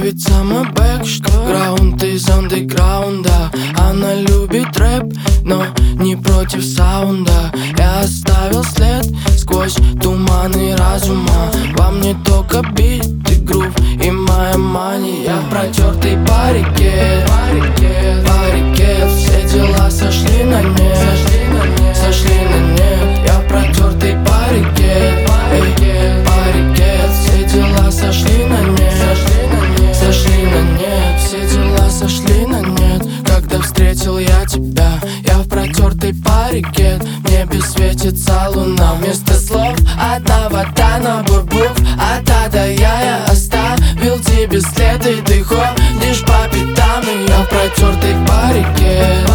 ведь самый бэк, что граунд из андеграунда. Она любит рэп, но не против саунда. Я оставил след сквозь туманы разума. Во мне только бит и грув и моя мания. Я протертый парикет, все дела сошли на нет, сошли на нет. Я протертый парикет, все дела сошли на нет, сошли на нет. Все дела сошли на нет, когда встретил я тебя. Я в протертый парикет, в небе светится луна. Вместо слов одна вода, набор букв от А до Я оставил тебе следы, ты ходишь по пятам. И я в протертый парикет,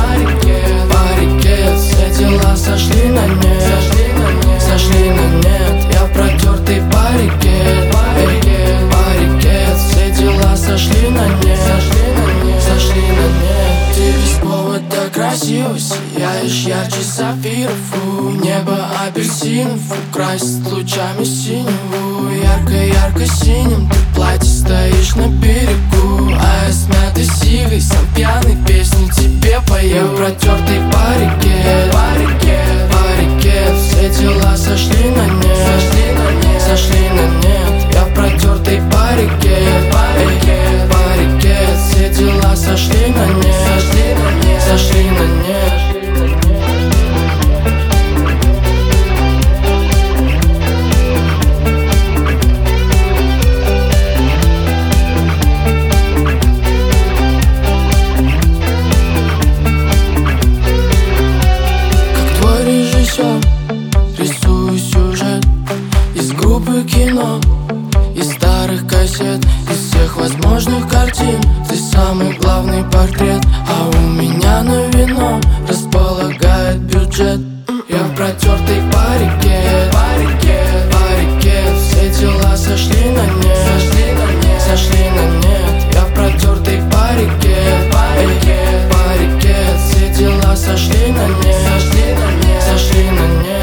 все дела сошли на нет, сошли на нет. Я в протертый парикет, все дела сошли на нет, сошли на нет. Ты без повода красиво сияешь ярче сапфиров. Небо апельсинов украсит лучами синеву. Ярко-ярко синим ты платье стоишь на берегу, а я смятый сигой, сам пьяный песню тебе пою. Я в протертый парикет, все дела сошли на нет, сошли на нет. Я в протертый парикет, все дела сошли на нет, сошли на нет. Рисую сюжет из группы кино, из старых кассет, из всех возможных картин. Ты самый главный портрет, а у меня на вино располагает бюджет. Я в протертый парикет, все дела сошли на нет, сошли на нет. Я в протертый парикет, все дела сошли на нет, сошли на нет.